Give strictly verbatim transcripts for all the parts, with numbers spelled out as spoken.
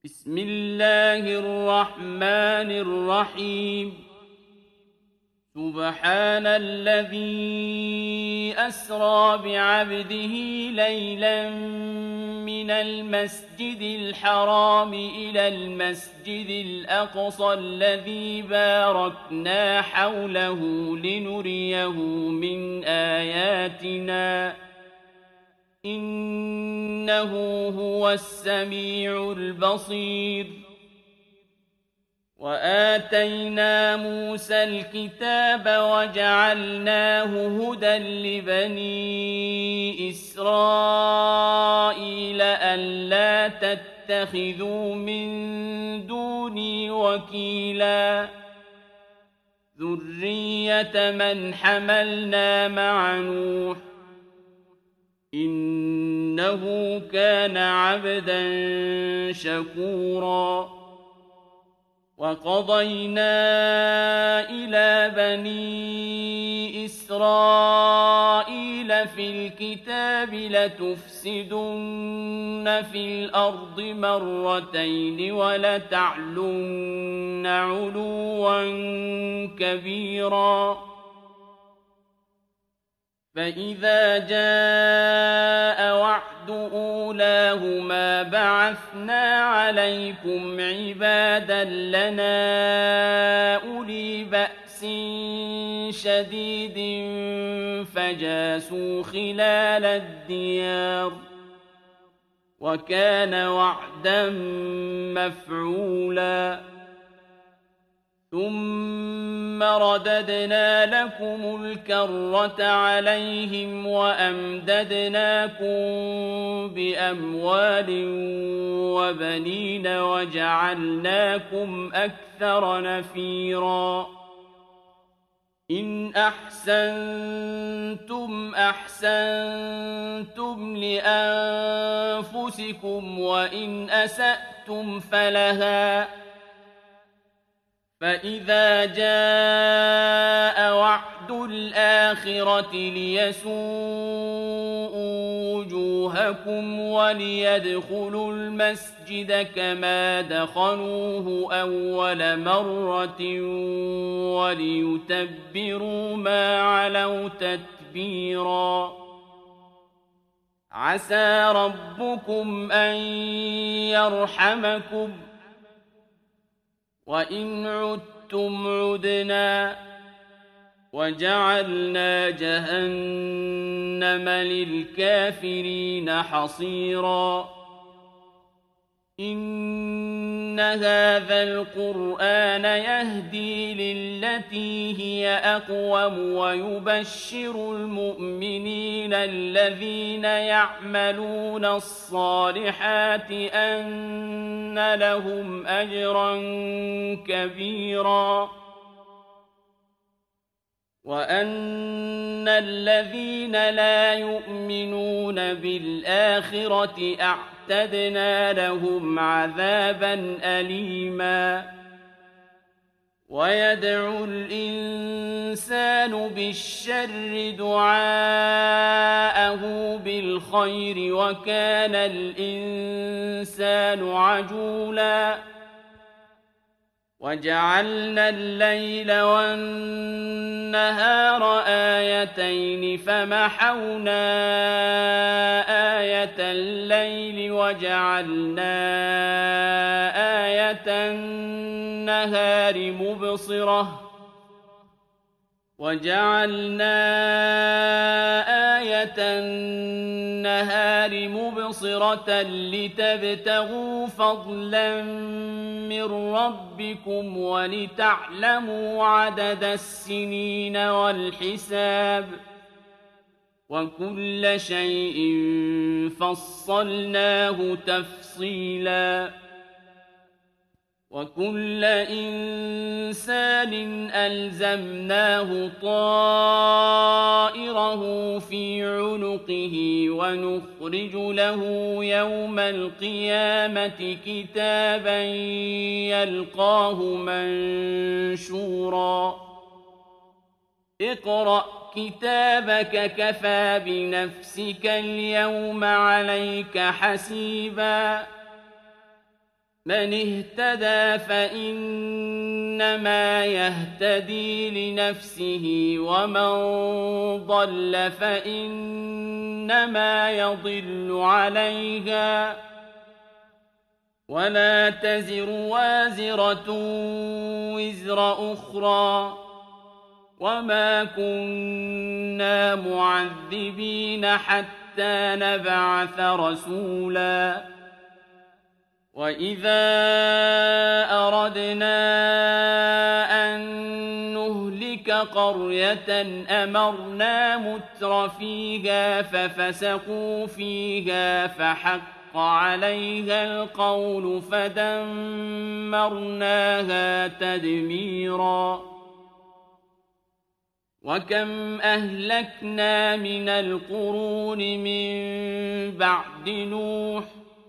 بسم الله الرحمن الرحيم سبحان الذي أسرى بعبده ليلا من المسجد الحرام إلى المسجد الأقصى الذي باركنا حوله لنريه من آياتنا إنه هو السميع البصير وآتينا موسى الكتاب وجعلناه هدى لبني إسرائيل ألا تتخذوا من دوني وكيلا ذرية من حملنا مع نوح إنه كان عبدا شكورا وقضينا إلى بني إسرائيل في الكتاب لتفسدن في الأرض مرتين ولتعلن علوا كبيرا فإذا جاء وعد أولاهما بعثنا عليكم عبادا لنا أولي بأس شديد فجاسوا خلال الديار وكان وعدا مفعولا ثم رددنا لكم الكرة عليهم وأمددناكم بأموال وبنين وجعلناكم أكثر نفيرا إن أحسنتم أحسنتم لأنفسكم وإن أسأتم فلها فإذا جاء وعد الآخرة ليسوءوا وجوهكم وليدخلوا المسجد كما دخلوه أول مرة وليتبروا ما علوا تتبيرا عسى ربكم أن يرحمكم وإن عدتم عدنا وجعلنا جهنم للكافرين حصيرا إن هذا القرآن يهدي للتي هي أقوم ويبشر المؤمنين الذين يعملون الصالحات أن لهم أجرا كبيرا وأن الذين لا يؤمنون بالآخرة أعتدنا لهم عذابا أليما ويدعو الإنسان بالشر دعاءه بالخير وكان الإنسان عجولا وجعلنا الليل والنهار آيتين فمحونا آية الليل وجعلنا آية النهار مبصرة وجعلنا آية النهار مبصرة لتبتغوا فضلا من ربكم ولتعلموا عدد السنين والحساب وكل شيء فصلناه تفصيلا وكل إنسان ألزمناه طائره في عنقه ونخرج له يوم القيامة كتابا يلقاه منشورا اقرأ كتابك كفى بنفسك اليوم عليك حسيبا من اهتدى فإنما يهتدي لنفسه ومن ضل فإنما يضل عليها ولا تزر وازرة وزر أخرى وما كنا معذبين حتى نبعث رسولا وإذا أردنا أن نهلك قرية أمرنا متر فيها ففسقوا فيها فحق عليها القول فدمرناها تدميرا وكم أهلكنا من القرون من بعد نوح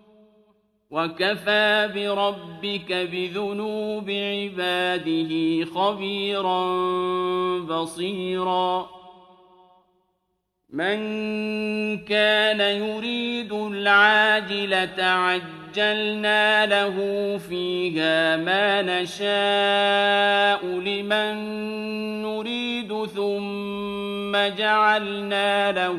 وكفى بربك بذنوب عباده خبيرا بصيرا من كان يريد العاجلة عجلنا له فيها ما نشاء لمن نريد ثم جعلنا له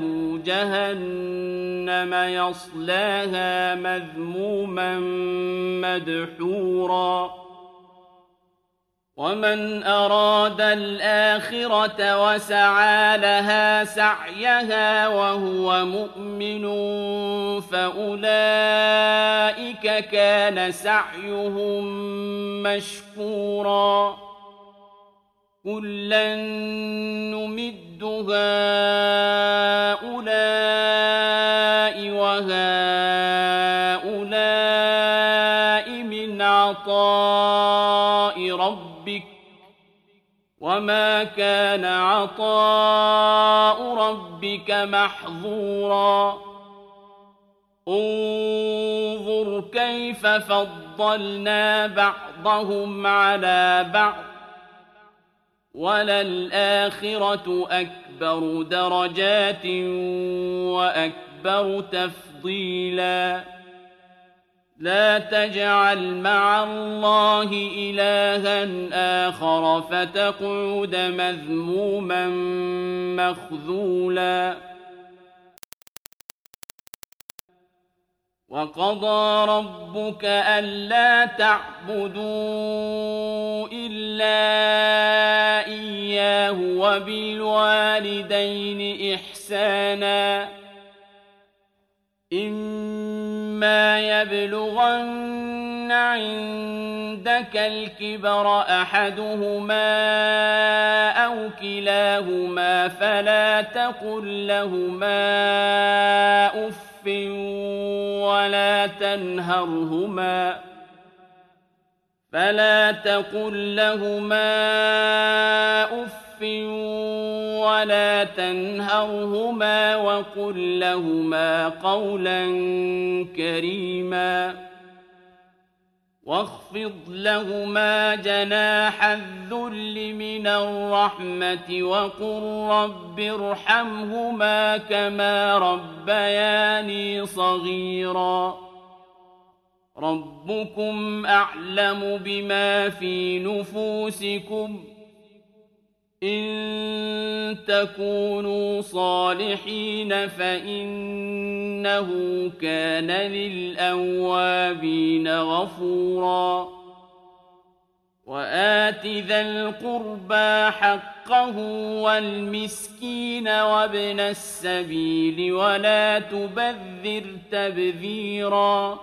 جهنم يصلاها مذموما مدحورا ومن أراد الآخرة وسعى لها سعيها وهو مؤمن فأولئك كان سعيهم مشكورا كلا نمد هؤلاء وهؤلاء من عطاء ربك وما كان عطاء ربك محظورا انظر كيف فضلنا بعضهم على بعض وللآخرة أكبر درجات وأكبر تفضيلا لا تجعل مع الله إلها آخر فتقعد مذموما مخذولا وقضى ربك ألا تعبدوا إلا إياه وبالوالدين إحسانا إما يبلغن عندك الكبر أحدهما أو كلاهما فلا تقل لهما أف ولا تنهرهما فلا تقل لهما أف ولا تنهرهما وقل لهما قولا كريما واخفض لهما جناح الذل من الرحمة وقل رب ارحمهما كما ربياني صغيرا ربكم أعلم بما في نفوسكم إن تكونوا صالحين فإنه كان للأوابين غفورا وآت ذا القربى حقه والمسكين وابن السبيل ولا تبذر تبذيرا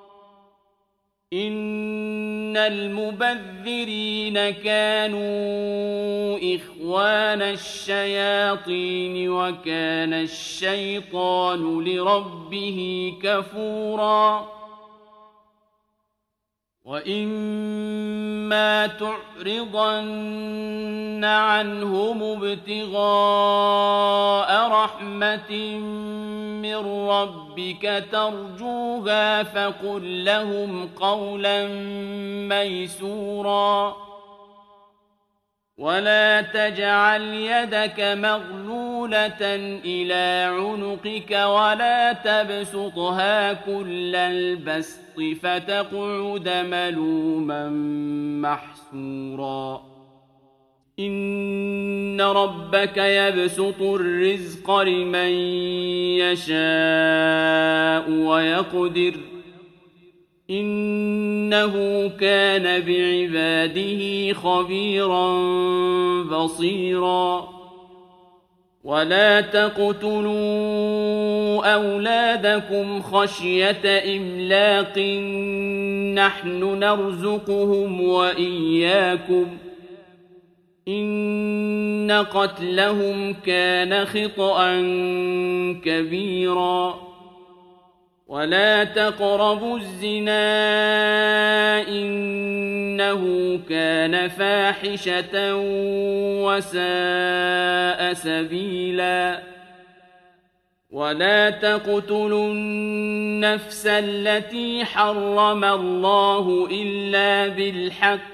إن المبذرين كانوا إخوان الشياطين وكان الشيطان لربه كفورا وإما تعرضن عنهم ابتغاء رحمة من ربك ترجوها فقل لهم قولا ميسورا ولا تجعل يدك مغلولة إلى عنقك ولا تبسطها كل البسط فتقعد ملوما محسورا إن ربك يبسط الرزق لمن يشاء ويقدر إنه كان بعباده خبيرا بصيرا ولا تقتلوا أولادكم خشية إملاق نحن نرزقهم وإياكم إن قتلهم كان خطأ كبيرا ولا تقربوا الزنا إنه كان فاحشة وساء سبيلا ولا تقتلوا النفس التي حرم الله إلا بالحق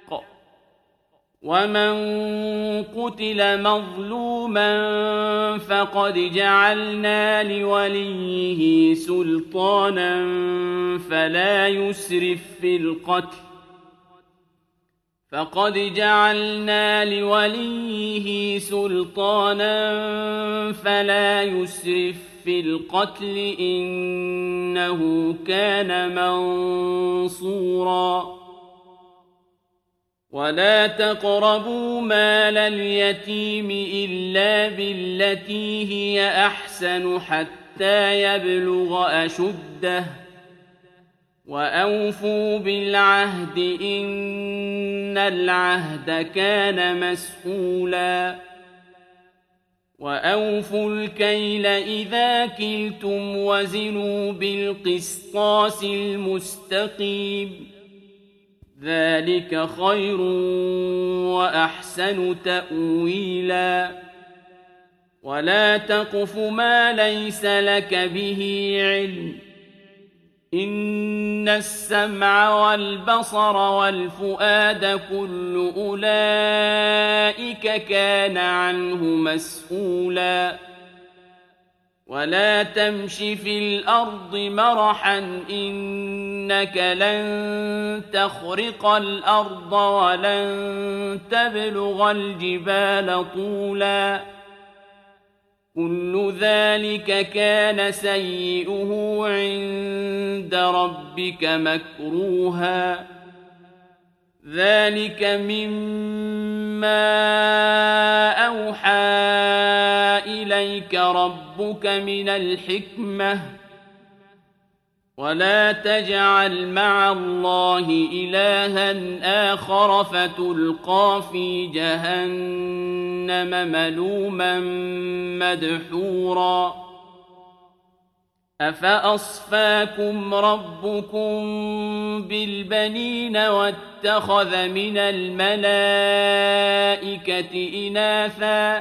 ومن قتل مظلوما فقد جعلنا لوليه سلطانا فلا يسرف في القتل فقد جعلنا لوليه سلطانا فلا يسرف في القتل إنه كان منصورا ولا تقربوا مال اليتيم إلا بالتي هي أحسن حتى يبلغ أشده وأوفوا بالعهد إن العهد كان مسؤولا وأوفوا الكيل إذا كلتم وزنوا بالقسطاس المستقيم ذلك خير وأحسن تأويلا ولا تقف ما ليس لك به علم إن السمع والبصر والفؤاد كل أولئك كان عنه مسؤولا ولا تمش في الأرض مرحا إنك لن تخرق الأرض ولن تبلغ الجبال طولا كل ذلك كان سيئه عند ربك مكروها ذلك مما أوحى إليك ربك من الحكمة ولا تجعل مع الله إلها آخر فتلقى في جهنم ملوما مدحورا أفأصفاكم ربكم بالبنين واتخذ من الملائكة إناثا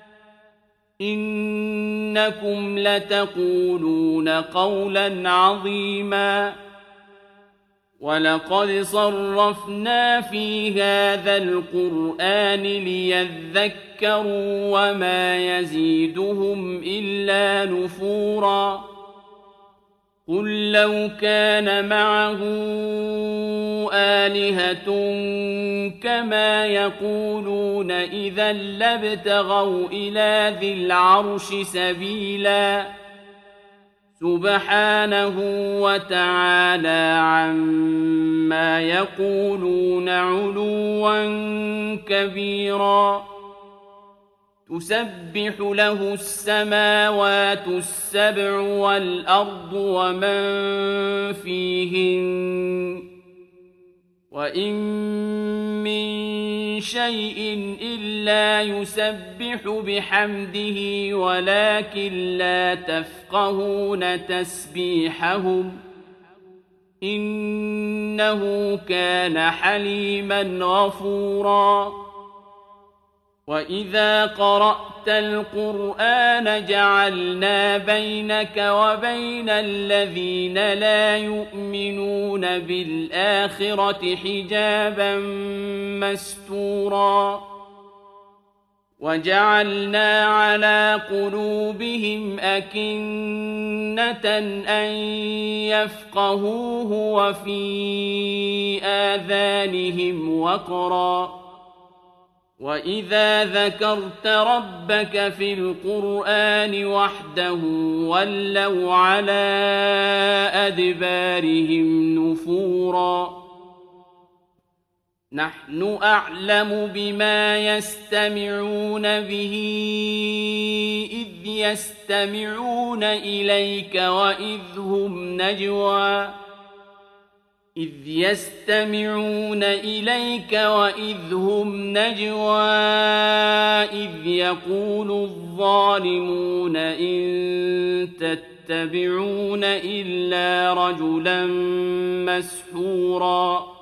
إنكم لتقولون قولا عظيما ولقد صرفنا في هذا القرآن ليذكروا وما يزيدهم إلا نفورا قل لو كان معه آلهة كما يقولون إذا لابتغوا إلى ذي العرش سبيلا سبحانه وتعالى عما يقولون علوا كبيرا تسبح له السماوات السبع والأرض ومن فيهن وإن من شيء إلا يسبح بحمده ولكن لا تفقهون تسبيحهم إنه كان حليما غفورا وإذا قرأت القرآن جعلنا بينك وبين الذين لا يؤمنون بالآخرة حجابا مستورا وجعلنا على قلوبهم أكنة أن يفقهوه وفي آذانهم وقرا وإذا ذكرت ربك في القرآن وحده ولوا على أدبارهم نفورا نحن أعلم بما يستمعون به إذ يستمعون إليك وإذ هم نجوى إذ يستمعون إليك وإذ هم نجوى إذ يقول الظالمون إن تتبعون إلا رجلا مسحورا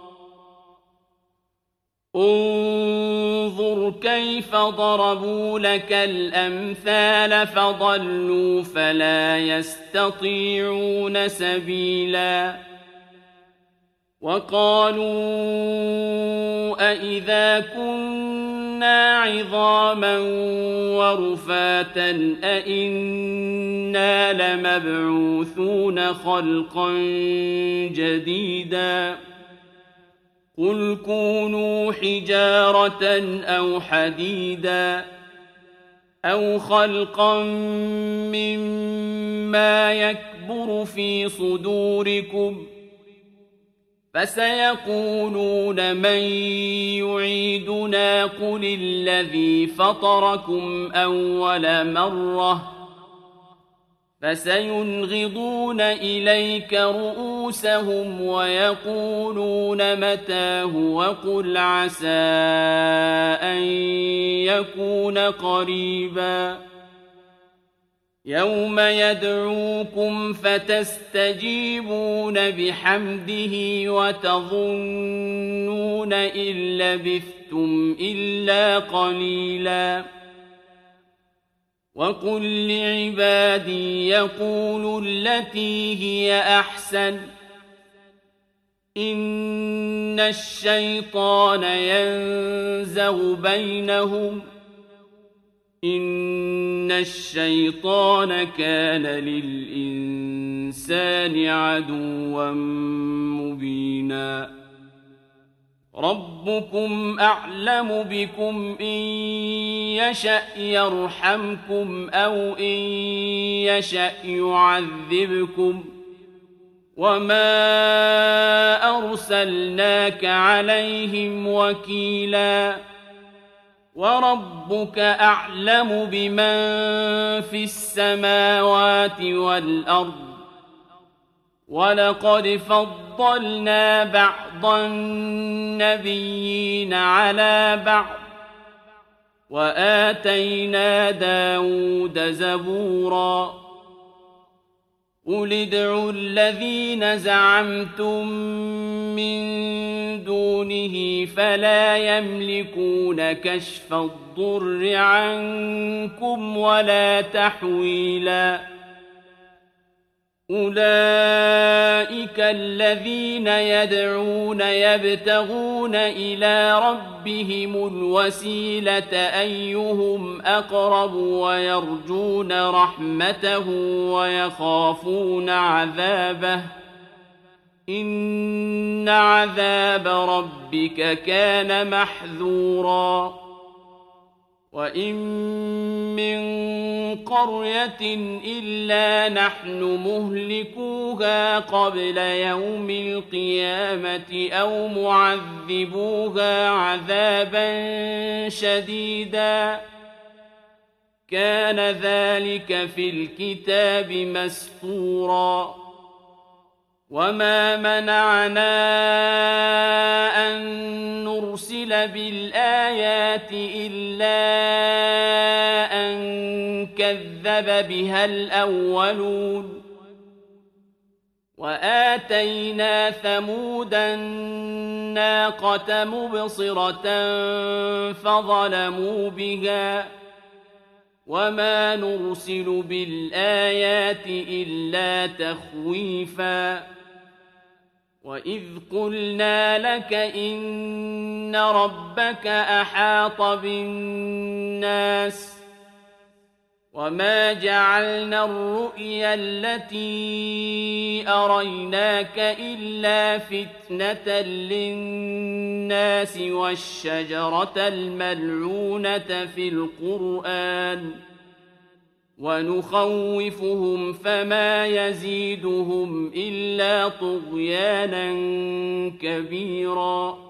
انظر كيف ضربوا لك الأمثال فضلوا فلا يستطيعون سبيلا وقالوا أإذا كنا عظاما ورفاتا أإنا لمبعوثون خلقا جديدا قل كونوا حجارة أو حديدا أو خلقا مما يكبر في صدوركم فسيقولون من يعيدنا قل الذي فطركم أول مرة فسينغضون إليك رؤوسهم ويقولون متاه وقل عسى أن يكون قريبا يوم يدعوكم فتستجيبون بحمده وتظنون إن لبثتم إلا قليلا وقل لعبادي يقولوا التي هي أحسن إن الشيطان ينزغ بينهم إن الشيطان كان للإنسان عدوا مبينا ربكم أعلم بكم إن يشأ يرحمكم أو إن يشأ يعذبكم وما أرسلناك عليهم وكيلا وربك أعلم بمن في السماوات والأرض ولقد فضلنا بعض النبيين على بعض وآتينا داود زبورا قل ادعوا الذين زعمتم من دونه فلا يملكون كشف الضر عنكم ولا تحويلا أولئك الذين يدعون يبتغون إلى ربهم الوسيلة أيهم أقرب ويرجون رحمته ويخافون عذابه إن عذاب ربك كان محذورا وإن من قرية إلا نحن مهلكوها قبل يوم القيامة أو معذبوها عذابا شديدا كان ذلك في الكتاب مسطورا وما منعنا أن نرسل بالآيات إلا أن كذب بها الأولون وآتينا ثمود الناقة مبصرة فظلموا بها وما نرسل بالآيات إلا تخويفا وَإِذْ قُلْنَا لَكَ إِنَّ رَبَّكَ أَحَاطَ بِالنَّاسِ وَمَا جَعَلْنَا الرُّؤْيَا الَّتِي أَرَيْنَاكَ إِلَّا فِتْنَةً لِلنَّاسِ وَالشَّجَرَةَ الْمَلْعُونَةَ فِي الْقُرْآنِ وَنُخَوِّفُهُمْ فَمَا يَزِيدُهُمْ إِلَّا طُغْيَانًا كَبِيرًا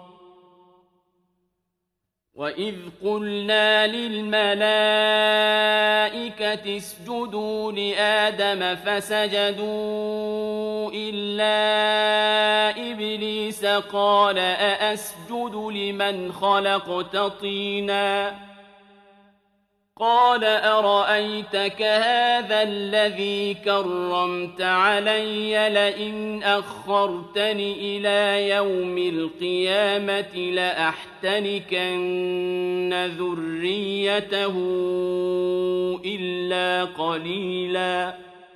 وَإِذْ قُلْنَا لِلْمَلَائِكَةِ اسْجُدُوا لِآدَمَ فَسَجَدُوا إِلَّا إِبْلِيسَ قَالَ أَأَسْجُدُ لِمَنْ خَلَقْتَ طِينًا قَالَ أَرَأَيْتَكَ هَذَا الَّذِي كَرَّمْتَ عَلَيَّ لَئِنْ أَخَّرْتَنِ إِلَى يَوْمِ الْقِيَامَةِ لَأَحْتَنِكَنَّ ذُرِّيَّتَهُ إِلَّا قَلِيلًا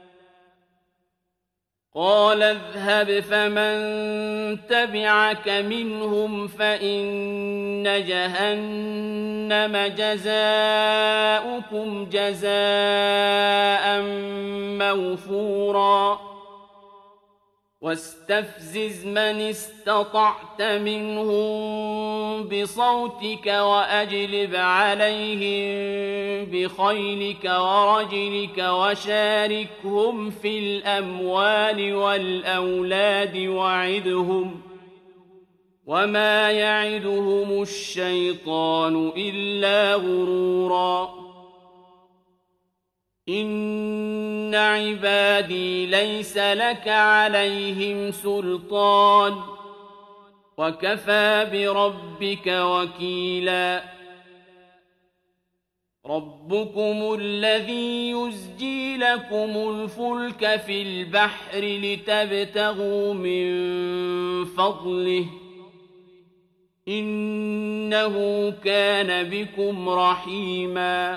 قَالَ اذْهَبْ فَمَن تَبِعَكَ مِنْهُمْ فَإِنَّ جَهَنَّمَ جَزَاؤُكُمْ جَزَاءً مَّوْفُورًا وَاسْتَفْزِزْ مَنِ اسْتَطَعْتَ مِنْهُم بِصَوْتِكَ وَأَجْلِبْ عَلَيْهِم بِخَيْلِكَ وَرَجِلِكَ وَشَارِكْهُمْ فِي الْأَمْوَالِ وَالْأَوْلَادِ وَعِدْهُمْ وَمَا يَعِدُهُمُ الشَّيْطَانُ إِلَّا غُرُورًا إِنَّ عِبَادِي لَيْسَ لَكَ عَلَيْهِمْ سُلْطَانٌ وَكَفَى بِرَبِّكَ وَكِيلًا رَبُّكُمُ الَّذِي يُزْجِي لَكُمُ الْفُلْكَ فِي الْبَحْرِ لِتَبْتَغُوا مِن فَضْلِهِ إِنَّهُ كَانَ بِكُمْ رَحِيمًا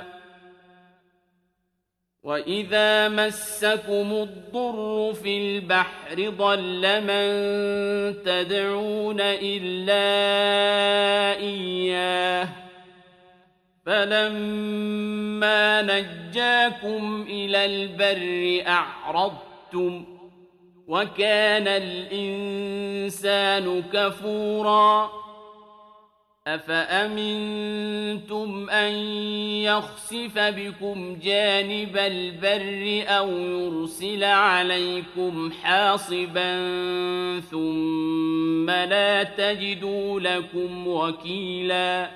وَإِذَا مَسَّكُمُ الضُّرُّ فِي الْبَحْرِ ضَلَّ مَن تَدْعُونَ إِلَّا إِيَّاهُ فَلَمَّا نَجَّاكُمْ إِلَى الْبَرِّ أَعْرَضْتُمْ وَكَانَ الْإِنسَانُ كَفُورًا أَفَأَمِنْتُمْ أَنْ يَخْسِفَ بِكُمْ جَانِبَ الْبَرِّ أَوْ يُرْسِلَ عَلَيْكُمْ حَاصِبًا ثُمَّ لَا تَجِدُوا لَكُمْ وَكِيلًا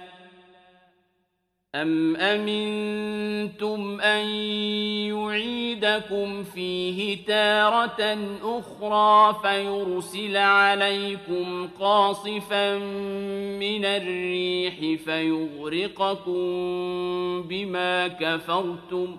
أَمْ أَمِنْتُمْ أَنْ يُعِيدَكُمْ فِيهِ تَارَةً أُخْرَى فَيُرْسِلَ عَلَيْكُمْ قَاصِفًا مِنَ الرِّيحِ فَيُغْرِقَكُم بِمَا كَفَرْتُمْ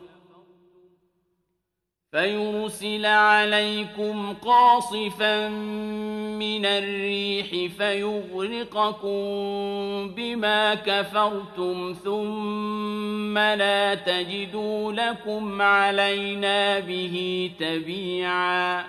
فَيُرْسِلَ عَلَيْكُمْ قَاصِفًا مِنَ الرِّيحِ فَيُغْرِقَكُم بِمَا كَفَرْتُمْ ثُمَّ لَا تَجِدُوا لَكُمْ عَلَيْنَا بِهِ تَبِيعًا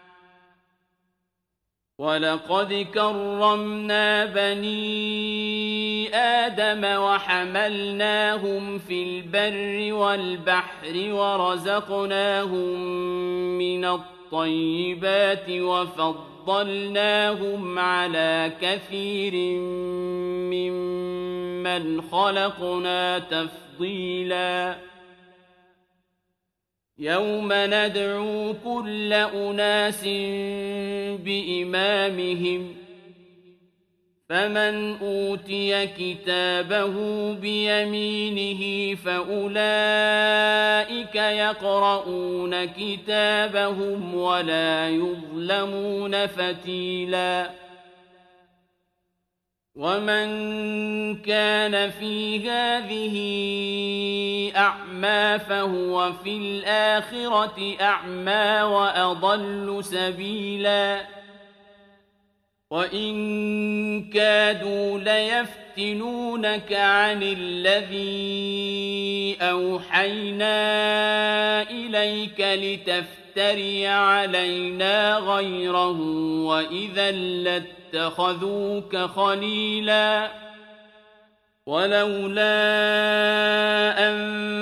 وَلَقَدْ كَرَّمْنَا بَنِي آدَمَ وَحَمَلْنَاهُمْ فِي الْبَرِّ وَالْبَحْرِ وَرَزَقْنَاهُم مِّنَ الطَّيِّبَاتِ وَفَضَّلْنَاهُمْ عَلَىٰ كَثِيرٍ مِّمَّنْ خَلَقْنَا تَفْضِيلًا يَوْمَ نَدْعُو كُلَّ أُنَاسٍ بِإِمَامِهِمْ فَمَنْ أُوتِيَ كِتَابَهُ بِيَمِينِهِ فَأُولَٰئِكَ يَقْرَءُونَ كِتَابَهُمْ وَلَا يُظْلَمُونَ فَتِيلًا وَمَن كَانَ فِي هَٰذِهِ أَعْمَىٰ فَهُوَ فِي الْآخِرَةِ أَعْمَىٰ وَأَضَلُّ سَبِيلًا وَإِن كَادُوا لَيَفْتِنُونَكَ عَنِ الَّذِي أَوْحَيْنَا إِلَيْكَ لِتَفْتَرِيَ تفتري علينا غيره وإذا لاتخذوك خليلا ولولا أن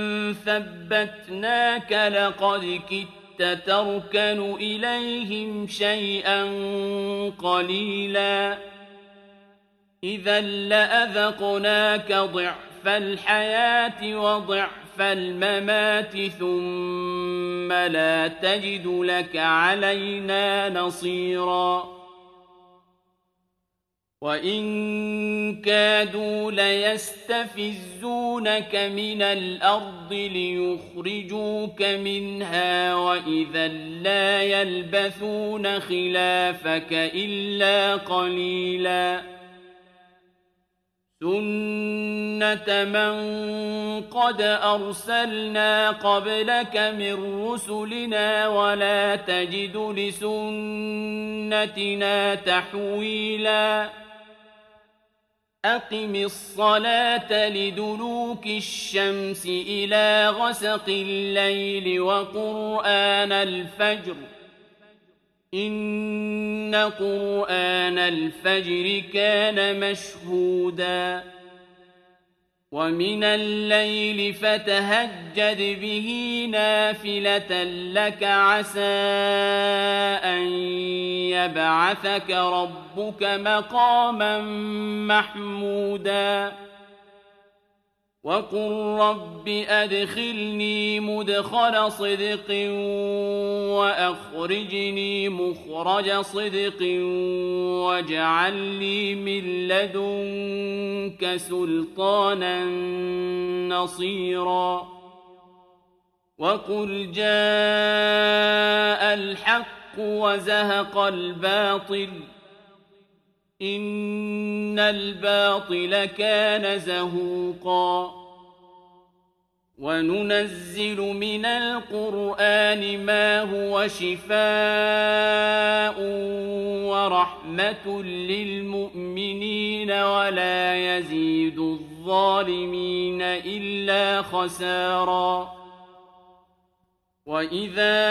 ثبتناك لقد كدت تركن إليهم شيئا قليلا إذا لأذقناك ضعف الحياة وضعف الممات ثم لا تجد لك علينا نصيرا وإن كادوا ليستفزونك من الأرض ليخرجوك منها وإذا لا يلبثون خلافك إلا قليلا سنة من قد أرسلنا قبلك من رسلنا ولا تجد لسنتنا تحويلا أقم الصلاة لدلوك الشمس إلى غسق الليل وقرآن الفجر إن قرآن الفجر كان مشهودا ومن الليل فتهجد به نافلة لك عسى أن يبعثك ربك مقاما محمودا وقل رب أدخلني مدخل صدق وأخرجني مخرج صدق واجعل لي من لدنك سلطانا نصيرا وقل جاء الحق وزهق الباطل إن الباطل كان زهوقا وننزل من القرآن ما هو شفاء ورحمة للمؤمنين ولا يزيد الظالمين إلا خسارا وإذا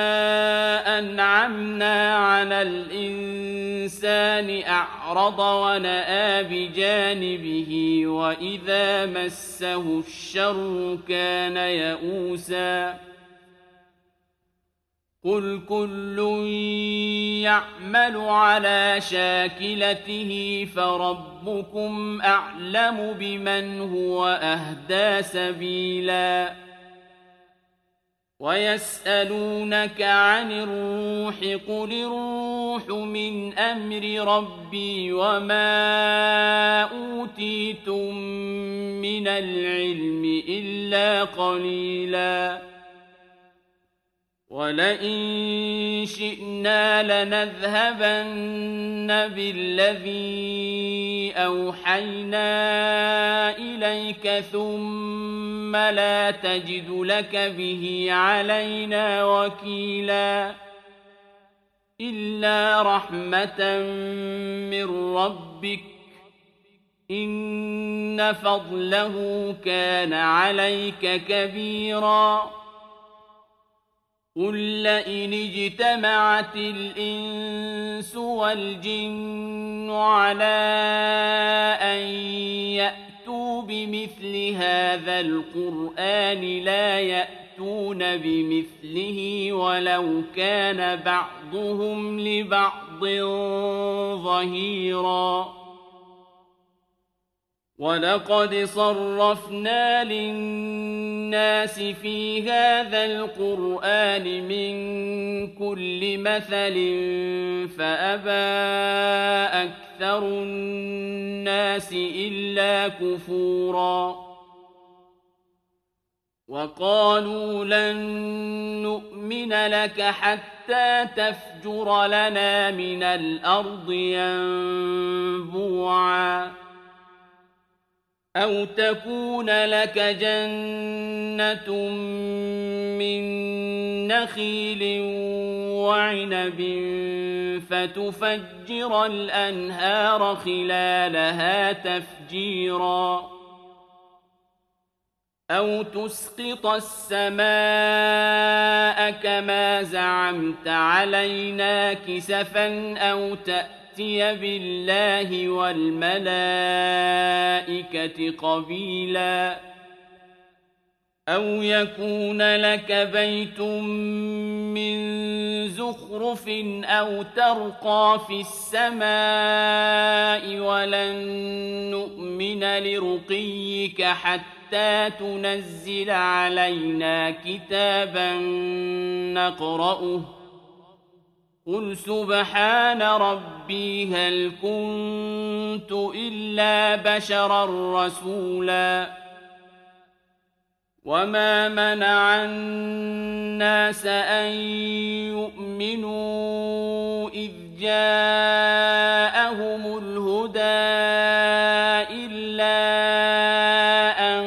أنعمنا على الإنسان أعرض ونأى بجانبه وإذا مسه الشر كان يئوسا قل كل يعمل على شاكلته فربكم أعلم بمن هو أهدى سبيلا ويسألونك عن الروح قل الروح من أمر ربي وما أوتيتم من العلم إلا قليلا ولئن شئنا لنذهبن بالذي أوحينا إليك ثم لا تجد لك به علينا وكيلا إلا رحمة من ربك إن فضله كان عليك كبيرا قل لئن اجتمعت الإنس والجن على أن يأتوا بمثل هذا القرآن لا يأتون بمثله ولو كان بعضهم لبعض ظهيرا ولقد صرفنا للناس في هذا القرآن من كل مثل فأبى أكثر الناس إلا كفورا وقالوا لن نؤمن لك حتى تفجر لنا من الأرض ينبوعا أو تكون لك جنة من نخيل وعنب فتفجر الأنهار خلالها تفجيرا أو تسقط السماء كما زعمت علينا كسفا أو تأتي بالله والملائكة قبيلا أو يكون لك بيت من زخرف أو ترقى في السماء ولن نؤمن لرقيك حتى تنزل علينا كتابا نقرأه قل سبحان ربي هل كنت إلا بشرا رسولا وما منع الناس أن يؤمنوا إذ جاءهم الهدى إلا أن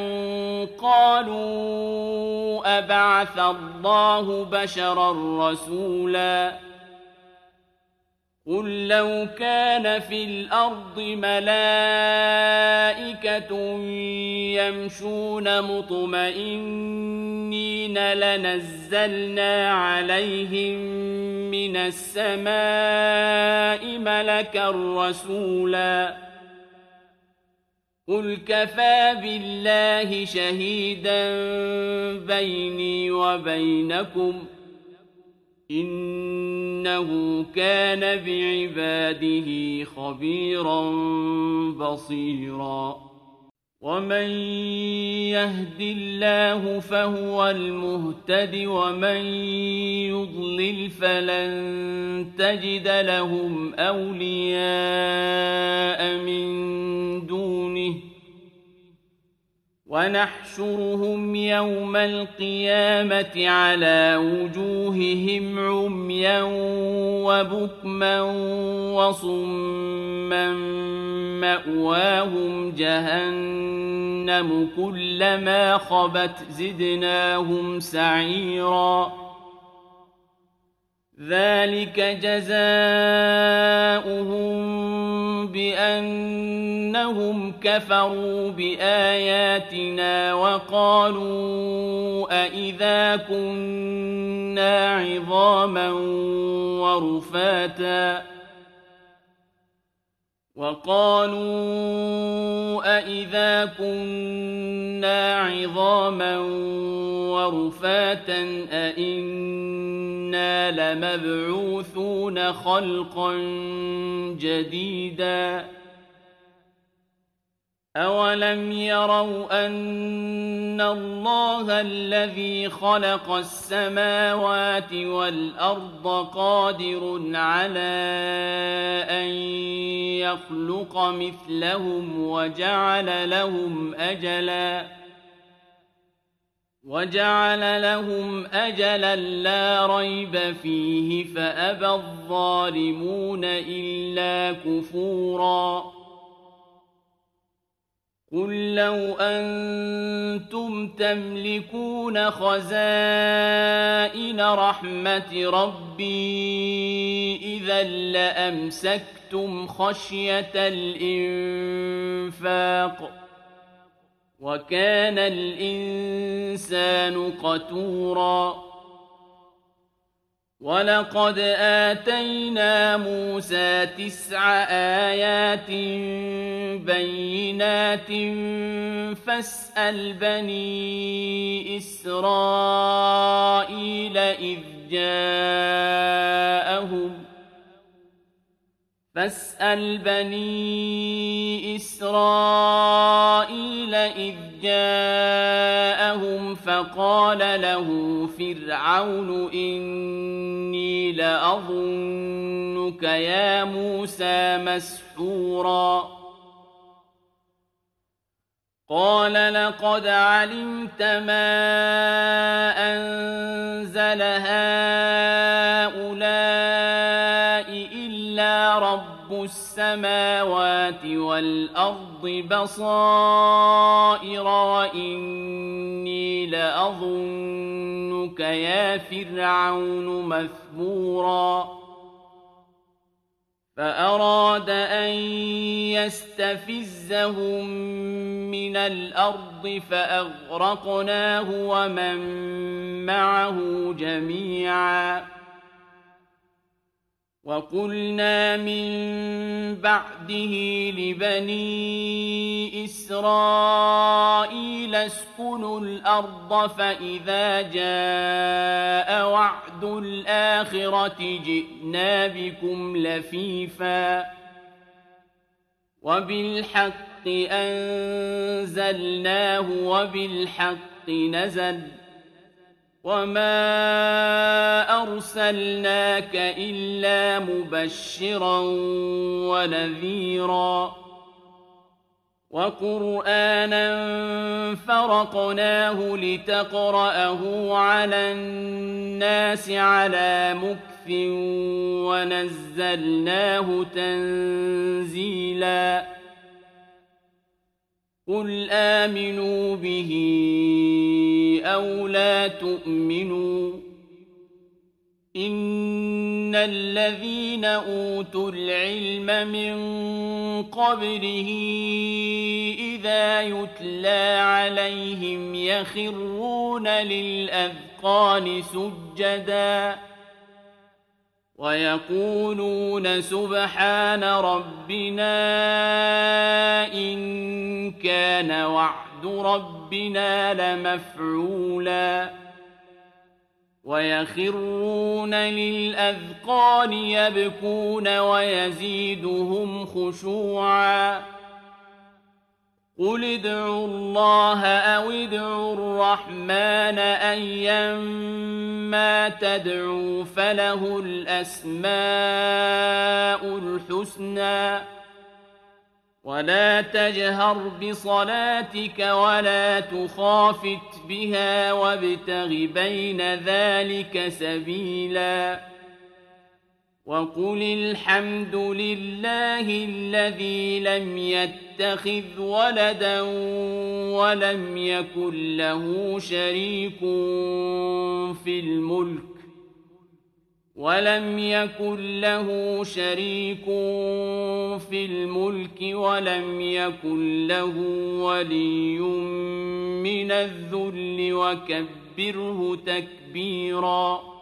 قالوا أبعث الله بشرا رسولا قل لو كان في الأرض ملائكة يمشون مطمئنين لنزلنا عليهم من السماء ملكا رسولا قل كفى بالله شهيدا بيني وبينكم إنه كان بعباده خبيرا بصيرا ومن يهد الله فهو المهتد ومن يضلل فلن تجد لهم أولياء من دونه ونحشرهم يوم القيامة على وجوههم عميا وبكما وصما مأواهم جهنم كلما خبت زدناهم سعيرا ذلك جزاؤهم بأنهم كفروا بآياتنا وقالوا أإذا كنا عظاما ورفاتا وقالوا أإذا كنا عظاما ورفاتا أإنا لمبعوثون خلقا جديدا أولم يروا أن الله الذي خلق السماوات والأرض قادر على أن يخلق مثلهم وجعل لهم أجلا وجعل لهم أجلا لا ريب فيه فأبى الظالمون إلا كفورا قل لو أنتم تملكون خزائن رحمة ربي إذا لأمسكتم خشية الإنفاق وكان الإنسان قتورا ولقد آتينا موسى تسع آيات بينات فاسأل بني إسرائيل إذ جاءهم فاسأل بني إسرائيل إذ جاءهم فقال له فرعون إني لأظنك يا موسى مسحورا قال لقد علمت ما أنزل هؤلاء إلا رب السماوات والأرض بصائر وإني لأظنك يا فرعون مثبورا فأراد أن يستفزهم من الأرض فأغرقناه ومن معه جميعا. وقلنا من بعده لبني إسرائيل اسكنوا الأرض فإذا جاء وعد الآخرة جئنا بكم لفيفا وبالحق أنزلناه وبالحق نزل وما أرسلناك إلا مبشرا ونذيرا وقرآنا فرقناه لتقرأه على الناس على مكث ونزلناه تنزيلا. قل آمنوا به أو لا تؤمنوا إن الذين أوتوا العلم من قبله إذا يتلى عليهم يخرون للأذقان سجدا ويقولون سبحان ربنا إن كان وعد ربنا لمفعولا ويخرون للأذقان يبكون ويزيدهم خشوعا. قل ادعوا الله أو ادعوا الرحمن أيما تدعوا فله الأسماء الحسنى ولا تجهر بصلاتك ولا تخافت بها وابتغ بين ذلك سبيلا. وقل الحمد لله الذي لم يتخذ ولدا ولم يكن له شريك في الملك ولم يكن له شريك في الملك ولم يكن له ولي من الذل وكبره تكبيرا.